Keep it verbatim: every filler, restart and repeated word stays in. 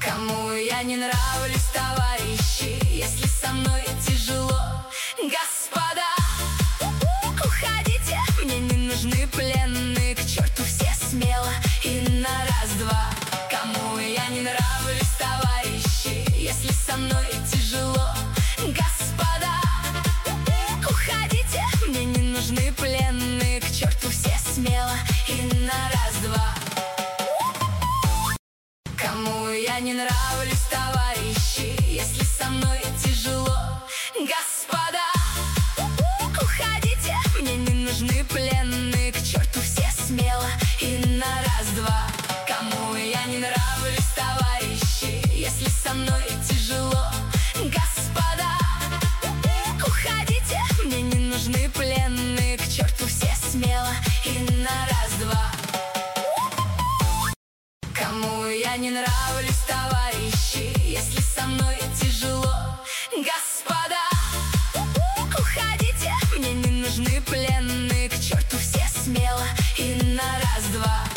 Кому я не нравлюсь, товарищи, если со мной тяжело? Господа, уходите, мне не нужны пленные, к черту все смело и на раз-два. Кому я не нравлюсь, товарищи, если со мной тяжело? Господа, уходите, мне не нужны пленные, к черту все смело и на раз-два. Кому я не нравлюсь, товарищи, если со мной тяжело? Господа, уходите, мне не нужны пленные, к черту все смело и на раз-два. Кому я не нравлюсь, товарищи, если со мной тяжело? Господа, уходите, мне не нужны пленные, к черту все смело и на раз-два. Кому я не нравлюсь, товарищи, если со мной тяжело? Господа, уходите, мне не нужны пленные, к черту все смело и на раз-два.